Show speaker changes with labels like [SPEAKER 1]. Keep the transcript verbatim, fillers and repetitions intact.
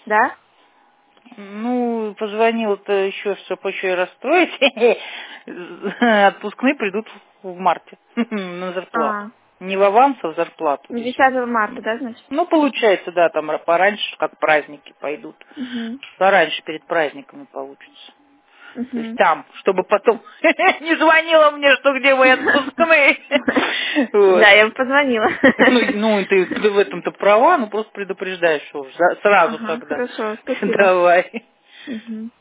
[SPEAKER 1] Да?
[SPEAKER 2] Ну, позвонила-то еще, чтобы еще и расстроить. Отпускные придут в марте на зарплату.
[SPEAKER 1] А,
[SPEAKER 2] Не в аванс, а в зарплату.
[SPEAKER 1] десятого марта, да, значит?
[SPEAKER 2] Ну, получается, да, там пораньше, как праздники пойдут.
[SPEAKER 1] Угу.
[SPEAKER 2] Пораньше перед праздниками получится. То есть
[SPEAKER 1] Угу.
[SPEAKER 2] там, чтобы потом не звонила мне, что где мои отпускные. Вот.
[SPEAKER 1] Да, я бы позвонила.
[SPEAKER 2] Ну, ну, ты в этом-то права, ну просто предупреждаешь, что за- сразу
[SPEAKER 1] Ага,
[SPEAKER 2] тогда.
[SPEAKER 1] хорошо, спасибо.
[SPEAKER 2] Давай.
[SPEAKER 1] Угу.